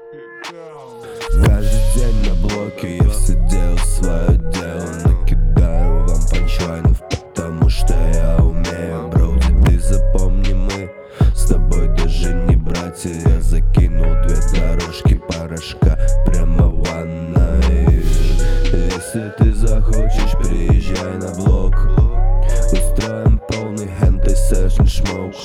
Каждый день на блоке я все делаю свое дело. Накидаю вам панчлайнов, потому что я умею. Броуди, ты запомни, мы с тобой даже не братья. Я закинул 2 дорожки порошка прямо в ванной. Если ты захочешь, приезжай на блок. Устроим полный хентэй сэшн шмок.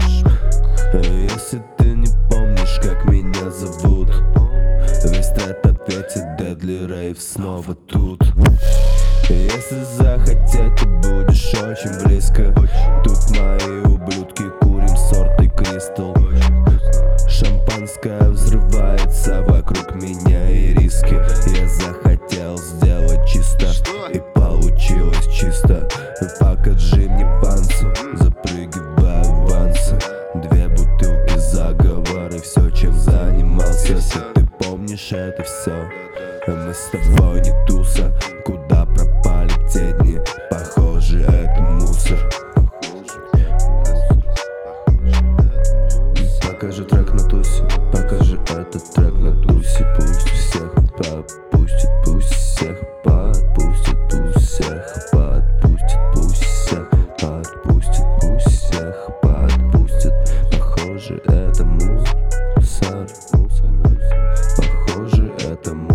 Если ты не помнишь, как меня зовут, весь трет ответит Deadly Rave снова тут. Если захотеть, ты будешь очень близко. Тут мои ублюдки, курим сорты Кристал. Шампанское взрывается вокруг меня и риски. Я захотел сделать чисто, и получилось чисто. Покажи мне панцу, запрыгиваю в вансы. 2 бутылки заговора, все, чем занимался. Если ты помнишь это все, мы с тобой не туса. Куда пропали те дни? Похоже, это мусор. Покажи трек на тусе, покажи этот трек на тусе. Пусть всех подпустит, пусть всех подпустит, пусть всех подпустит, пусть всех подпустит, пусть всех подпустит. Похоже, это мусор. Похоже, это мусор.